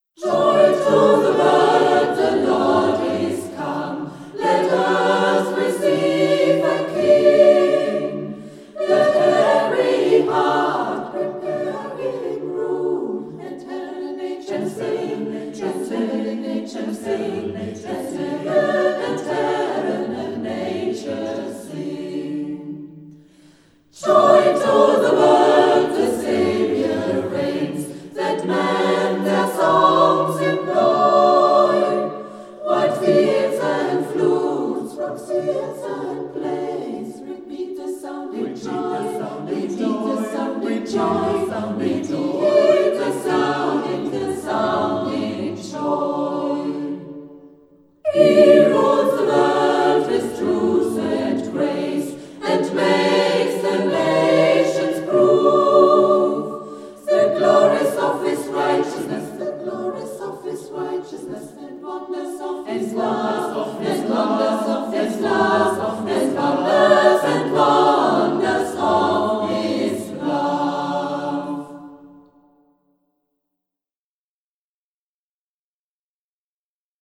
Joy to the world, the Lord is come. Let us receive a King. Let every heart prepare him room. And heaven and nature sing, and heaven and nature sing, and heaven and nature sing. Joy to the world, the Saviour reigns, that men their songs employ. White fields and flutes, from seas and plains, repeat the sounding joy, repeat the sounding joy, repeat the sounding joy. He rules the world with truth and grace, and makes the nations prove the glories of his righteousness, the glories of his righteousness, and wonders of his love, and wonders of his love.